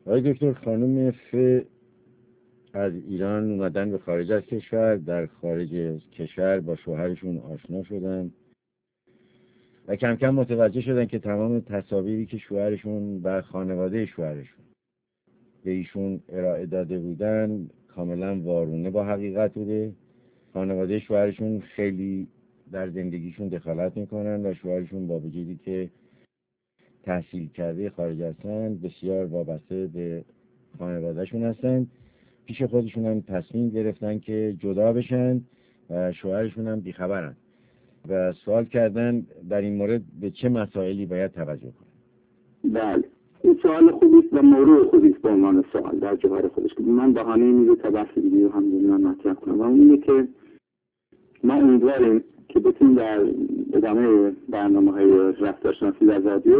آقای دکتر، خانم از ایران اومدن به خارج از کشور، در خارج از کشور با شوهرشون آشنا شدن و کم کم متوجه شدن که تمام تصاویری که شوهرشون و خانواده شوهرشون به ایشون ارائه داده بودن کاملا وارونه با حقیقت بوده. خانواده شوهرشون خیلی در زندگیشون دخالت میکنن و شوهرشون با وجودی که تحصیل کرده خارج هستن بسیار وابسته به خانوادهشون هستن. پیش خودشون هم تصمیم گرفتن که جدا بشن و شوهرشون هم بیخبرن و سوال کردن در این مورد به چه مسائلی باید توجه کنن. بله، این سوال خوبی است و موضوع خوبی است به عنوان سوال در جوهر خودش که من بهانه این رو تا بحث دیگه رو هم دنیا مطرح کنم و اون اینه که ما امیدواریم که بتونیم در ادامه برنامه‌های رفتارشناسی در رادیو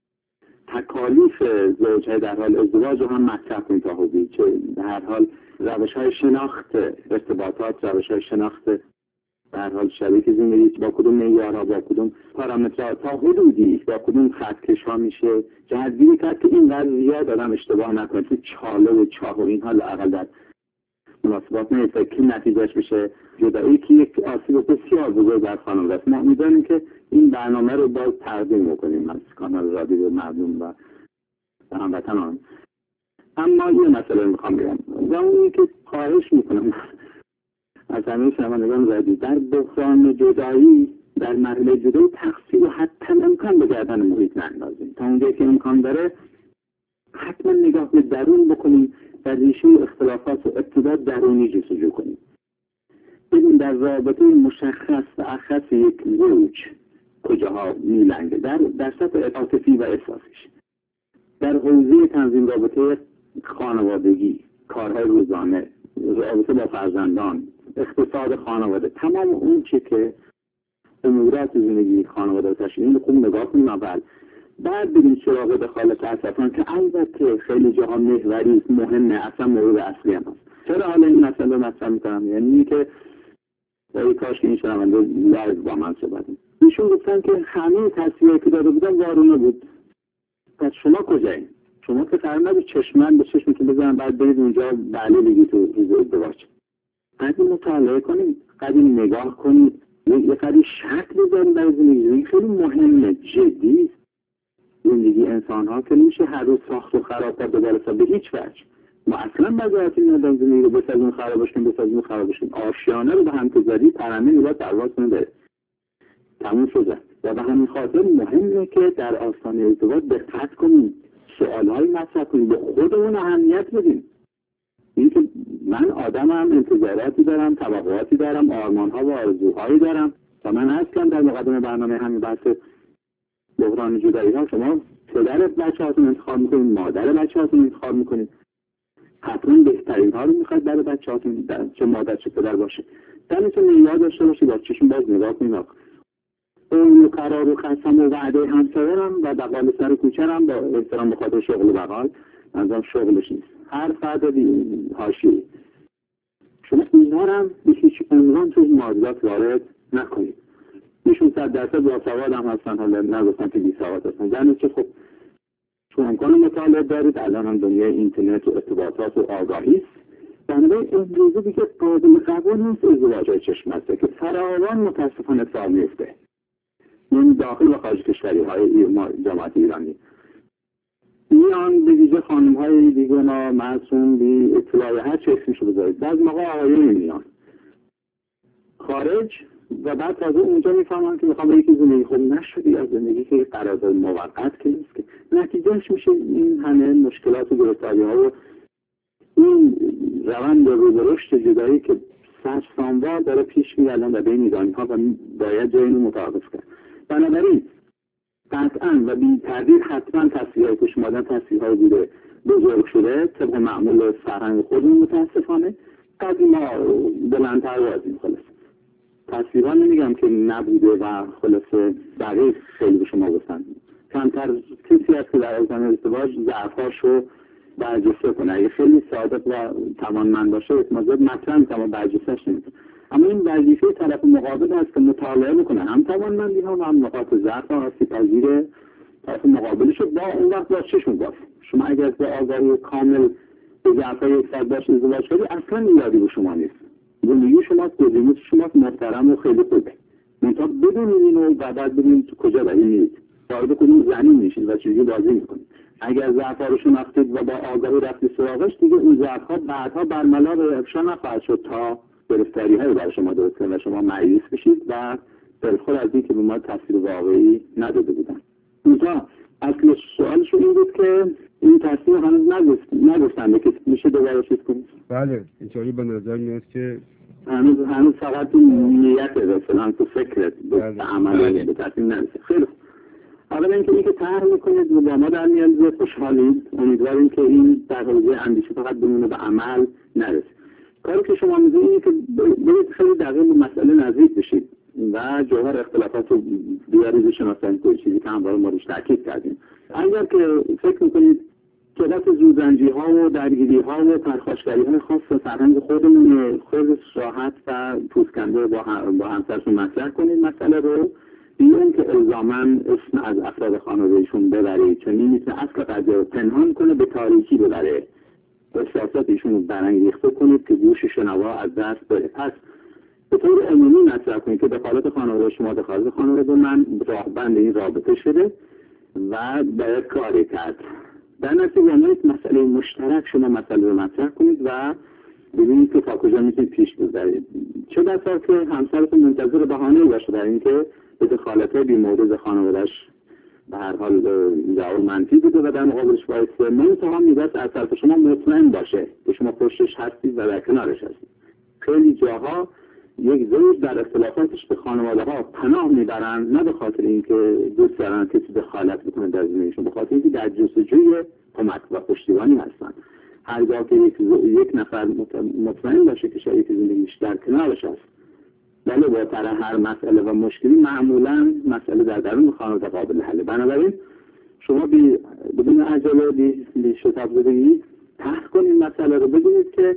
تکالیف زوج‌های در حال ازدواج رو هم مطرح کنیم تا حدودی که در هر حال روش‌های شناخت ارتباطات، روش‌های شناخت در حال شریک زندگی با کدوم معیارها، با کدوم پارامترها تا حدودی با کدوم خطکش‌ها میشه جهت‌گیری کرد که اینقدر زیاد آدم اشتباه نکنه تو چاله و چاه و اینها لااقل در مناسبات نیست که نتیجهش بشه جدایی که یک آسیب بسیار بزرگ در خانواده است. ما می‌دونیم که این برنامه رو باز تقدیم می‌کنیم از کانال رادیو مردم و هموطنان. اما یه مسئله می‌خوام بگم و اون که خواهش می‌کنم از همه شنوندگان رادیو در بحران جدایی در مرحله جدایی تقصیر و حتی امکان به گردن محیط نندازیم. تا اونجایی که امکان داره حتما نگاه به درون بکنیم و ریشه اختلافات و ابتداء درونی جستجو کنیم. ببین در رابطه مشخص و اخص یک زوج کجاها میلنگه در سطح عاطفی و احساسیش، در حوزه تنظیم رابطه خانوادگی، کارهای روزانه، رابطه با فرزندان، اقتصاد خانواده، تمام اون چی که امورات زندگی خانواده رو تشکیل میده خوب نگاه کنیم اول، بعد بریم سراغ دخالت اطرافیان که البته خیلی جاها محوری است، مهمه، اصلا مورد اصلی هم هست. چرا حالا این مسئله مطرح میکنم؟ یعنی اینی که کاش که این شنونده لایو با من صحبت کنه. ایشون گفتن که همه تصویری که داده بودن وارونه بود. پس شما کجایید؟ شما که قرار نبود چشمن به چشمی که بزنن بعد برید اونجا بله بگید تو ازدواج. قدیم مطالعه کنید، قدیم نگاه کنید، یه قدیم شکل بزنید در زندگی. خیلی مهمه، جدی است. زندگی انسان ها که نمیشه هر روز ساخت و خراب کرد به هیچ وجه. ما اصلا مزایتی نداریم زندگی رو بسازیم خرابش کنیم. آشیانه رو به هم گذاری ترانه میباید پرواز کنه بره. تموم شده. و به همین خاطر مهمه که در آستانه ازدواج دقت کنیم، سوالهای مطرح کنیم، به خودمون اهمیت بدیم. این که من آدمم، انتظاراتی دارم، توقعاتی دارم، آرمان‌ها و آرزوهایی دارم و من اصلا در مقدمه برنامه همین بحث بحران جدایی ها شما پدر بچه‌هاتون انتخاب میکنید، مادر بچه‌هاتون انتخاب میکنید، حتما بهترین ها رو میخواید برای بچه‌هاتون چه مادر چه پدر باشه. دلتون یاد داشته باشید با چشم باز نگاه کنید. اون قرار و قسم و وعده همسایه‌ام و بقال سر کوچه‌ام با احترام به خاطر شغل بقال، منظورم شغلش نیست، هر فرد حاشیه شما اینا رو هم به هیچ عنوان توی معادلات وارد نکنید. ایشون 100% باسواد هم هستن، حالا نگفتن که بی‌سواد هستن، یعنی که خب چون امکان مطالعه دارید، الان هم دنیای اینترنت و ارتباطات و آگاهی است، بنابراین امروزه دیگه قابل قبول نیست ازدواج‌های چشم‌بسته که فراوان متاسفانه اتفاق میفته. این داخل و خارج کشوری‌های جماعت ایرانی میان به ویژه خانم‌های بیگناه، معصوم، بی اطلاع، هر چه اسمشو بذارید، بعضی موقع آقایون میان خارج و بعد تازه اونجا میفهمن که میخوام یکی زندگی خوب نشدی از زندگی که قرارداد موقت که نیست که نتیجهش میشه این همه مشکلات و گرفتاری‌ها و این روند رو به رشد جدایی که سرسام‌وار داره پیش میره الان در بین ایرانی‌ها و باید جای اینو متوقف کرد. بنابراین قطعاً و بی تردید حتما تصویرهای که شما دادن تصویرهای بوده بزرگ شده طبق معمول فرهنگ خودمون متاسفانه. قضیه ما بلندتر وازیم خلاص تصویرها نمیگم که نبوده و خلاصه بقیه خیلی به شما گفتن کمتر کسی هست که در آستانه ازدواج ضعف‌هاشو برجسته کنه. اگه خیلی صادق و توانمند باشه اعتماد مطرح می‌کنه برجسته‌اش نمی‌کنه، اما این وظیفه طرف مقابل هست که مطالعه بکنه هم توانمندی ها و هم نقاط ضعف ها، آسیب پذیر طرف مقابلش با اون وقت با چشم باز شما اگر به آگاهی کامل به ضعف‌های 100 باش ازدواج کنید اصلا ایرادی به شما نیست. زندگی شماست، گزینش شماست، محترم و خیلی خوبه. منتها بدونید اینو و بعد ببینید تو کجا دارید میرید. وارد کدوم زمین میشید و چجوری بازی میکنید. اگر ضعف‌ها رو شناختید و با آگاهی رفتید سراغش، دیگه اون ضعف‌ها بعدها برملا به افشا نخواهد شد تا گرفتاری‌هایی برای شما درست کنه و شما مایوس بشید و دلخور از اینکه به ما تاثیر واقعی نداده بودن. منتها اصل سوالشون این بود که این تصمیم هنوز نگفتن که میشه دوباره چیز کنید. بله اینطوری به نظر میاد که هنوز فقط این نیت مثلا تو فکرت به عمل به تصمیم نرسید. خیلی اولا اینکه طرح میکنید و با ما در میاد خوشحالید، امیدواریم که این در حوزه اندیشه فقط بمونه به عمل نرسه. کاری که شما می‌کنید اینه که برید خیلی دقیق به مسئله نزدیک بشید و جوهر اختلافات رو بیارید شناسایی کنید، چیزی که همواره ما روش تاکید کردیم. اگر که فکر میکنید کلاس زودرنجی‌ها و درگیری‌ها و پرخاشگری‌های خاص فرهنگ خودمون خود راحت و پوزکنده با همسرتون مطرح کنید مسئله رو، بیان که الزاماً اسم از افراد خانواده‌شون ببرید، چون این میتونه اصل قضیه رو پنهان کنه، به تاریکی ببره، احساسات ایشون رو برانگیخته کنید که گوش شنوا از دست بره. پس به طور عمومی مطرح کنید که دخالت خانواده شما دخالت خانواده من راهبند این رابطه شده و باید کاری کرد. در نتیجه مسئله مشترک شما مسئله رو مطرح کنید و ببینید که تا کجا میتونید پیش ببرید. چه بسا که همسرتون منتظر بهانه‌ای باشه در اینکه به دخالت‌های بی‌مورد خانواده‌اش به هر حال جواب منفی بوده و در مقابلش وایسته. منتها میباید از طرف شما مطمئن باشه که شما پشتش هستید و در کنارش هستید. خیلی جاها یک زوج در اختلافاتش به خانواده‌ها پناه میبرن، نه به خاطر اینکه دوست دارن کسی دخالت بکنه در زندگیشون، به خاطر اینکه در جستجوی کمک و پشتیبانی هستن. هرگاه که یک نفر مطمئن باشه که شریک زندگیش در کنارش هست، ولی با طرح هر مسئله و مشکلی معمولا مسئله در درون خانواده قابل حله. بنابراین شما بدون عجله بی شتاب زدگی طرح کنید مسئله رو، ببینید که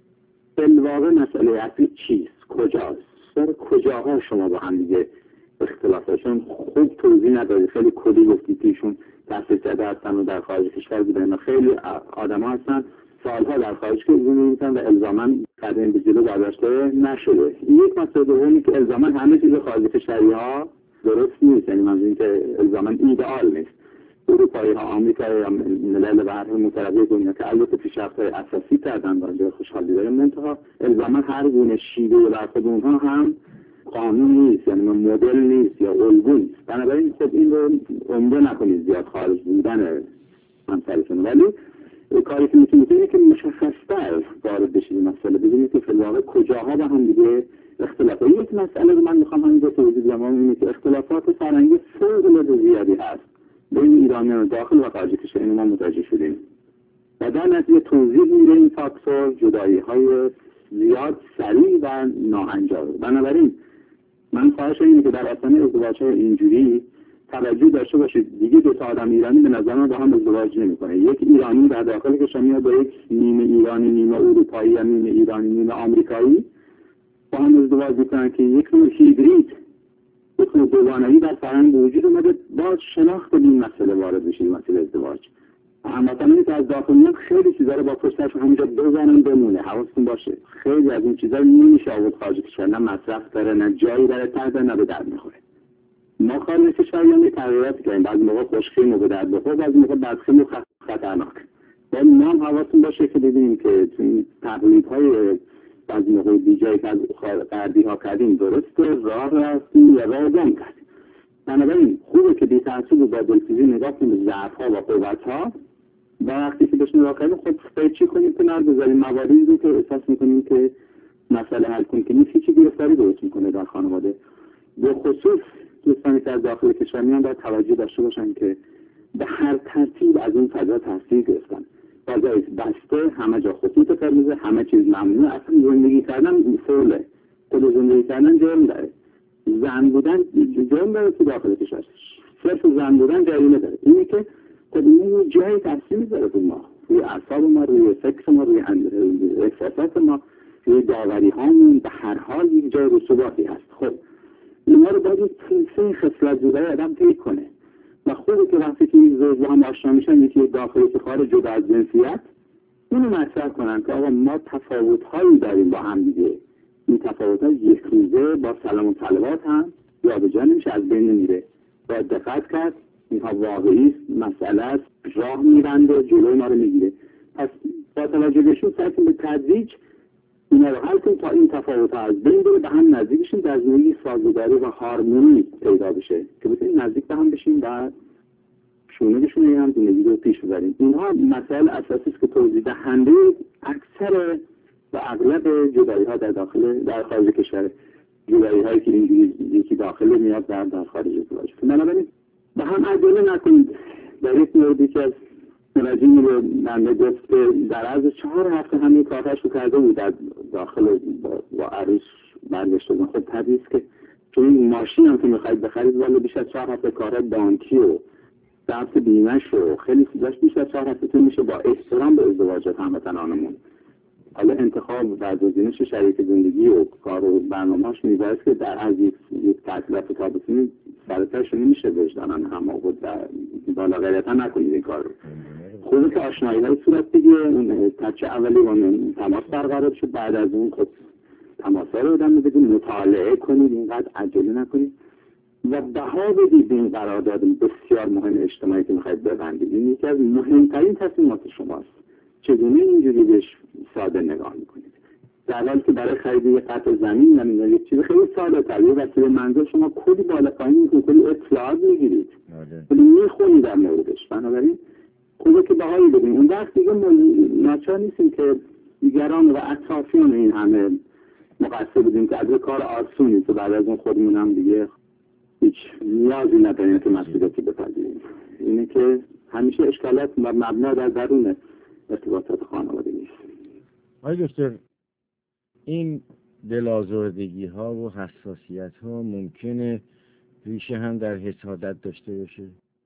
بالواقع مسئله اصلی چیست، کجاست، در کجاها شما با هم دیگه اختلافشون خوب توضیح ندادید، خیلی کلی گفتید که ایشون تحصیل کرده هستن و در خارج کشور بودن. خیلی آدم ها هستن سالها در خارج که زندگی می‌کنن و الزاماً قدم به جلو برداشته نشده. یک مسئله دومی که الزاماً همه چیز خارج کشوری‌ها درست نیست، یعنی منظور این که الزاماً ایدئال نیست. اروپایی‌ها، آمریکایی‌ها، ملل برتر مترقی دنیا که البته پیشرفت‌های اساسی کردن و جای خوشحالی داره، منتها الزاماً هر گونه شیوه برخورد اونها هم قانون نیست، یعنی مدل نیست یا الگو نیست. بنابراین خب این رو عمده نکنید زیاد خارج بودن همسرتون، ولی کاری که میتونید اینه که مشخص‌تر وارد بشید مسئله، ببینید که فی الواقع کجاها با هم دیگه اختلافات. یک مسئله رو من میخوام همینجا توضیح بدم، اینه که اختلافات فرهنگی فوق‌العاده زیادی هست بین ایرانیان داخل و خارج کشور، اینو ما متوجه شدیم و در نتیجه توضیح میده این فاکتور جدایی‌های زیاد سریع و ناهنجار. بنابراین من خواهش اینه که در آستانه ازدواج‌های اینجوری توجه داشته باشید. دیگه دو تا آدم ایرانی به نظر من با هم ازدواج نمی‌کنه. یک ایرانی در داخل کشور میاد با یک نیمه ایرانی، نیمه اروپایی یا نیمه ایرانی، نیمه آمریکایی با هم ازدواج می‌کنن که یک نوع هیبرید، یک نوع دوگانگی در فرهنگ وجود اومده. با شناخت این مسئله وارد بشید مسئله ازدواج. مثلا اینکه از داخل میاد خیلی چیزا رو با پشتش همینجا بزنن بمونه. حواستون باشه خیلی از این چیزا نمیشه آورد خارج کشور، نه مصرف داره، نه جایی داره تر، نه به درد میخوره. ما خارج کشور یه تغییراتی کردیم، بعضی موقع خوشخیم و به درد بخور، بعضی موقع بدخیم و خطرناک. ولی ما هم حواستون باشه که ببینیم که توی تقلیدهای بعضی موقع بیجایی که از غربی‌ها کردیم درسته، راه رفتیم یا راه گم کردیم. بنابراین خوبه که بی‌تعصب و با دلسوزی نگاه کنیم به ضعف‌ها و قوت‌ها و وقتی که بهش نگاه کردیم خب پیچی کنیم کنار بذاریم مواردی رو که احساس می‌کنیم که مسئله حل کنیم که نیست هیچی گرفتاری درست می‌کنه در خانواده. به خصوص دوستانی که از داخل کشور میان باید توجه داشته باشن که به هر ترتیب از این فضا تاثیر گرفتن. فضای بسته، همه جا خطوط قرمز، همه چیز ممنوع، اصلا زندگی کردن فوله، خود زندگی کردن جرم داره، زن بودن جرم داره تو داخل کشور، صرف زن بودن جریمه داره. اینه که خود این جای تاثیر میذاره تو ما، روی اعصاب ما، روی فکر ما، روی احساسات ما، روی داوری هامون، به هر حال یک جای رسوباتی هست. خب اینا رو باید سلسله خصلت زودهای آدم طی کنه. و خوبه که وقتی که این زوج با هم آشنا میشن، یکی داخل یکی خارج جدا از جنسیت، اونو مطرح کنن که آقا ما تفاوت‌هایی داریم با هم دیگه، این تفاوت‌ها یک روزه با سلام و صلوات هم جابجا نمیشه، از بین نمیره. باید دقت کرد، اینها واقعی است، مسئله است، راه میبنده، جلوی ما رو میگیره. پس با توجه بهشون سعی کنیم به تدریج اینا رو حل کنیم تا این تفاوت‌ها از بین بره، به هم نزدیکشیم، در زندگی سازگاری و هارمونی پیدا بشه که بتونیم نزدیک به هم بشیم و شونه به شونه هم زندگی رو پیش ببریم. اینها مسائل اساسی است که توضیح دهنده اکثر و اغلب جدایی‌ها در خارج کشور، جدایی‌هایی که اینجوری یکی داخل میاد در خارج ازدواج. بنابراین به هم عجله نکنید. در یک موردی که از مراجعین رو بنده گفت که در عرض 4 هفته همین کارهاش رو کرده بود، در داخل با عروس برگشته بود. خب طبیعی است که چون این ماشین هم که می‌خواید بخرید ولی بیش از 4 هفته کارهای بانکی و ثبت بیمه‌ش و خیلی چیزاش بیش از 4 هفته میشه با احترام به ازدواجات هموطنانمون. حالا انتخاب و گزینش شریک زندگی و کار و برنامه‌اش می‌باید که در از یک تعطیلات تابستونی سرتاش نمیشه وجدانن هم آورد و بالا غیرتا نکنید این کار رو. خوبه که آشنایی‌های صورت بگیره، اون تچه اولی و تماس برقرار شد، بعد از اون خب تماس‌ها رو ادامه بدید، مطالعه کنید، اینقدر عجله نکنید و بها بدید این قرارداد بسیار مهم اجتماعی که می‌خواید ببندید. این یکی از مهمترین تصمیمات شماست. چگونه اینجوری بهش ساده نگاه میکنید؟ در حالی که برای خرید یک قطع زمین یا یک چیز خیلی ساده تر، یه وسیله منزل شما کلی بالا پایین میکنید، کلی اطلاعات میگیرید، کلی میخونید در موردش. بنابراین خوبه که بهایی بدیم. اون وقت دیگه ناچار نیستیم که دیگران و اطرافیان این همه مقصر بودیم که از کار آسونی که بعد از اون خودمون هم دیگه هیچ نیازی نداریم که مسئولیتی بپذیریم. اینه که همیشه اشکالات مبنا در درون ارتباطات خانوادگی است. آقای دکتر، این دل‌آزردگی ها و حساسیت ها ممکنه ریشه هم در حسادت داشته باشه؟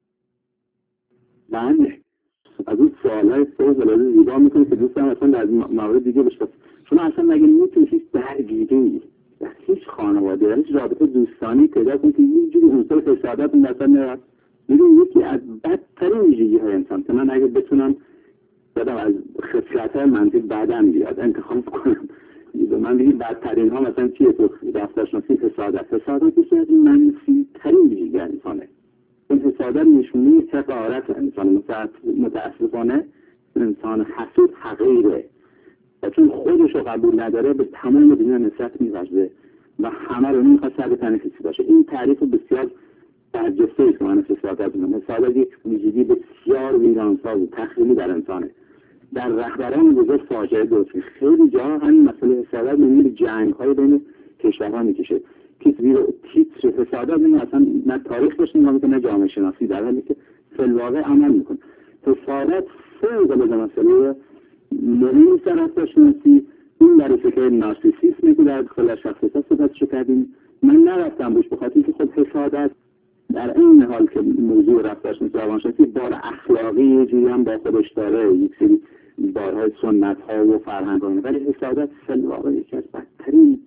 بله، از اون سوالای فوق‌العاده زیبا میکنه که دوستم اصلا در موارد دیگه بشکست. شما اصلا مگه میتونید هیچ درگیری در هیچ خانواده، هیچ رابطه دوستانی پیدا کنید که یه جوری عنصر حسادت اون مثلا نیاد؟ میدونید یکی از بدترین ویژگی‌های انسان که من اگه بتونم بدم از خصلت‌های منفی بعداً بیاد انتخاب کنم، من بگید بدترین ها مثلا چیه تو دفترشناسی؟ حسادت یکی از منفی ترین ویژگی انسانه. این حسادت نشونه حقارت انسان. متاسفانه انسان حسود حقیره و چون خودش رو قبول نداره به تمام دنیا نفرت می‌ورزه و همه رو می‌خواد سر تن کسی باشه. این تعریف بسیار برجسته است که من حسادت می‌دونم. حسادت یک ویژگی بسیار ویرانساز و تخریبی در انسانه. در رهبران بزرگ فاجعه درست میشه. خیلی جاها همین مسئله حسادت می‌بینید جنگ‌های بین کشورها می‌کشه که تیتر حسادت این اصلا نه تاریخ داشته نه جامعه شناسی، در حالی که فی الواقع عمل می‌کنه. حسادت فوق‌العاده مسئله مهمی در شناسی. این در فکر نارسیسیسم که در خلال شخصیت صحبتش کردیم من نرفتم روش، بخاطر اینکه خب حسادت در این حال که موضوع رفتارشناسی روانشناسی بار اخلاقی یه جوری هم با خودش داره، یک سری بارهای سنت‌ها و فرهنگ‌ها، ولی حسادت فی الواقع یکی از بدترین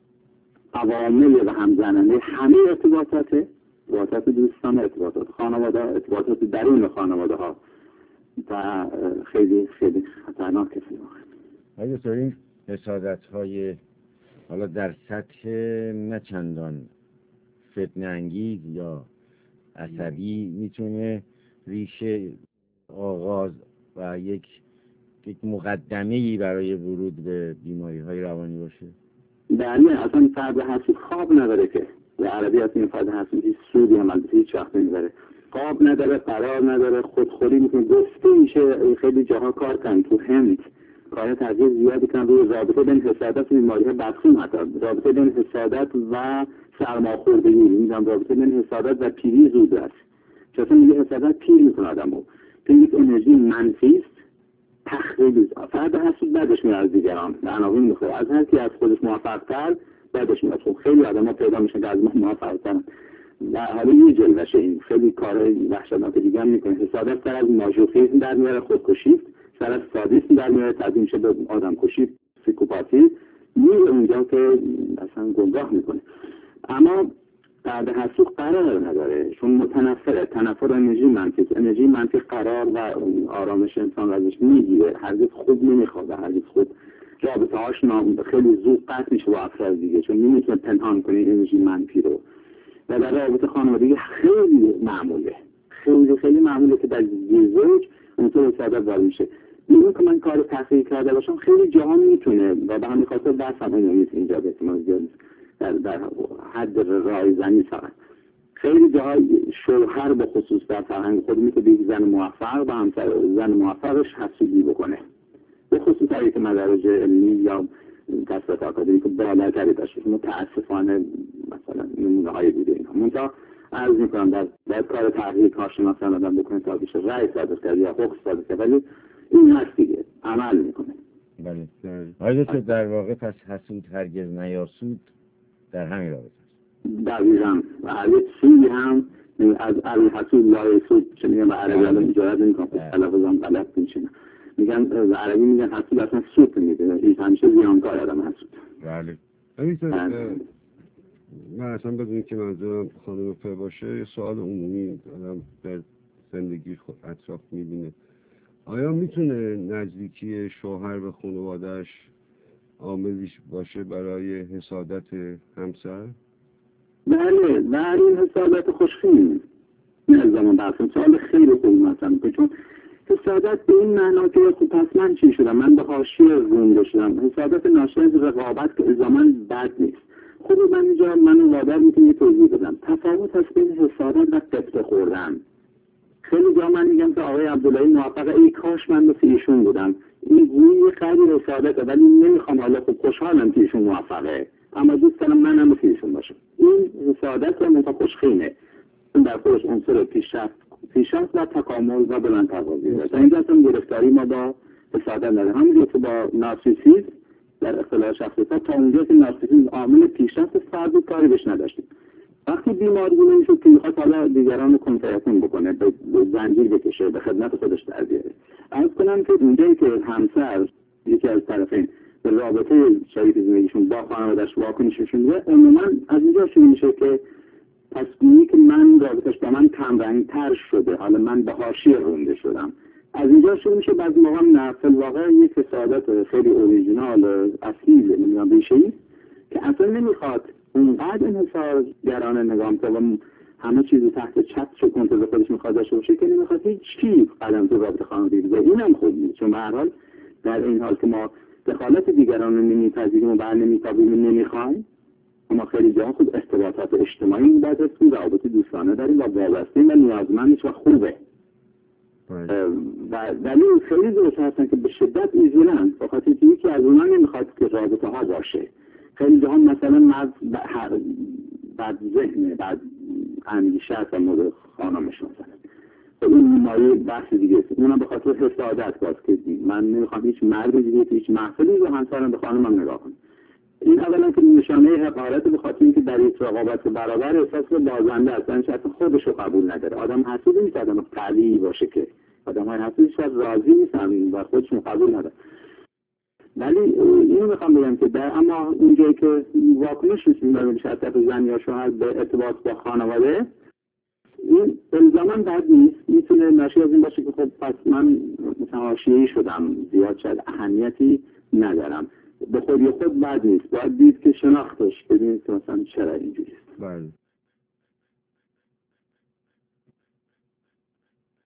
عوامل و همزننده همه ارتباطات دوستان، ارتباطات خانواده، ارتباطات درون خانواده ها و خیلی خیلی خطرناکه. آیا دکتر این حسادت‌های حالا در سطح نه چندان فتنه انگیز یا عصبی میتونه ریشه آغاز و یک مقدمه‌ای برای ورود به بیماری‌های روانی باشه؟ بله، اصلا فرد حسود خواب نداره که به عربی اصلا این فرد حسود هیچ سودی هم البته هیچ وقت نمیبره. خواب نداره، قرار نداره، خودخوری میکنه، گفته میشه. خیلی جاها کار کردن تو هند کار تغییر زیادی کردن روی رابطه بین حسادت و بیماری‌های بدخیم، حتی رابطه بین حسادت و سرماخوردگی، میگم رابطه بین حسادت و پیری زود است. چون میگه حسادت پیر میکنه آدمو، که یک انرژی منفی است، تخریبی. فرد حسود بعدش میاد از دیگران، عناوین میخوره، از هر کی از خودش موفق‌تر بعدش میاد. خب خیلی آدم‌ها پیدا میشن که از ما موفق‌ترن و حالا یه جلوشه این خیلی کارهای وحشتناک دیگه هم میکنه. حسادت سر از ماژوخیسم در میاره، خودکشی، سر از سادیسم در میاره، تبدیل میشه به آدمکشی، سیکوپاتی، میره اونجا که اصلا گمراه میکنه. اما بعد حسود قرار نداره، چون متنفره. تنفر انرژی منفی قرار و آرامش انسان ازش میگیره، هرگز خوب نمیخواد، هرگز خوب رابطه هاش خیلی زود قطع میشه با افراد دیگه، چون نمیتونه پنهان کنه انرژی منفی رو. و در رابطه خانوادگی خیلی معموله، خیلی معموله که در زوج اونطور ساده وارد میشه. میگم که من کار تحقیق کرده باشم خیلی جاها میتونه و به همین خاطر درسم نیست اینجا به احتمال زیاد در حد رایزنی فقط. خیلی جاهای شوهر به خصوص در فرهنگ خودمون که یک زن موفق و همسر زن موفقش حسودی بکنه، به خصوص اگه که مدارج علمی یا تحصیلات آکادمیک بالاتری داشته. متاسفانه مثلا نمونه های دیگه اینا منتها عرض میکنم در کار تحقیق کارشناسان آدم بکنه تا بشه رأی صادر کرد یا حکم صادر کرد، ولی این هست دیگه، عمل میکنه. بله. آیا در واقع پس حسود هرگز نیاسود در همین رابطه است؟ دقیقاً. و علیه سوی هم از الحسود لا یسود چه میگن به عربی الان اجازت نمیکنم تلفظم غلط میشه، میگن به عربی میگن حسود اصلا سود میده، هیچ همیشه زیانکار آدم حسود. بله. من اصلا بدون که منظورم خانم فر باشه یه سوال عمومی آدم در زندگی خود اطراف میبینه، آیا میتونه نزدیکی شوهر به خانواده‌اش عاملیش باشه برای حسادت همسر؟ بله، و این حسادت خوشخیم نه زمان بحثم سوال خیلی خوبی مثلا، چون حسادت به این معنا که خب پس من چی شدم، من به حاشیه رونده شدم. حسادت ناشی از رقابت که زمان بد نیست. خب من اینجا منو وادار میتونی توضیح بدم تفاوت هست بین حسادت و قطعه خوردن. خیلی جا من میگم که آقای عبداللهی موفقه، ای کاش من مثل ایشون بودم. این گویی خیلی حسادته، ولی نمیخوام حالا خب خوشحالم که ایشون موفقه، اما دوست دارم منم مثل ایشون باشم. این حسادت و منطقه خوشخیمه، در خودش عنصر پیشرفت و تکامل و بلندپروازی داره. تا اینجا هم گرفتاری ما با حسادت نداره. همونجور که با نارسیسیسم در اختلال شخصیت تا اونجا که نارسیسیسم عامل پیشرفت فردی کاری بهش نداشتیم. وقتی بیماری نمیشد که میخواد حالا دیگران رو کنترکتون بکنه، به زنجیر بکشه، به خدمت خودش در بیاره. عرض کنم که اونجایی که همسر یکی از طرفین به رابطه شریک زندگیشون با خانواده‌اش واکنششون میده، عموما از اینجا شروع میشه که پس گویی که من رابطش با من کمرنگ‌تر شده، حالا من به حاشیه رونده شدم. از اینجا شروع میشه بعضی موقع نه فی الواقع یک حسادت خیلی اوریجینال اصیل نمیدونم ریشه‌ای که اصلا نمیخواد اونقدر انحصارگرانه نگاه کنه، همه چیزو تحت چتر کنترل خودش میخواد داشته باشه که نمیخواد هیچ چیز قدم تو رابطه خانوادگی بزنه. اینم خوب نیست، چون به هر حال در این حال که ما دخالت دیگران رو نمیپذیریم و بر نمیتابیم و نمیخوایم، اما خیلی جا خود ارتباطات اجتماعی باید هستیم، روابط دوستانه داریم و وابسته‌ایم و نیازمندش و خوبه. و دلیل خیلی دوست هستن که به شدت ایزولن، بخاطر که یکی از اونها نمیخواد که رابطه ها باشه. خیلی جاها مثلا مرد بعد ذهنه، بعد اندیشه هست و مورد خانمش مثلا. خب این مایه بحث دیگه است. اونم به خاطر حسادت باز که من نمیخوام هیچ مرد دیگه هیچ محفلی رو همسرم به خانمم نگاه کنه. این اولا که نشانه حقارت، به خاطر اینکه در یک رقابت برابر احساس بازنده است، یعنی اصلا خودش رو قبول نداره. آدم حسودی نیست آدم طبیعی باشه، که آدم‌های حسودی شاید راضی نیستن و خودشون قبول نداره. ولی اینو میخوام بگم که در اما اونجایی که واکنش میشه شرطت زن یا شوهر به ارتباط با خانواده، این الزاما بد نیست، میتونه ناشی از این باشه که خب پس من حاشیه‌ای شدم، زیاد شاید اهمیتی ندارم. به خود بد نیست، باید دید که شناختش، ببینید که مثلا چرا اینجوریه. بله.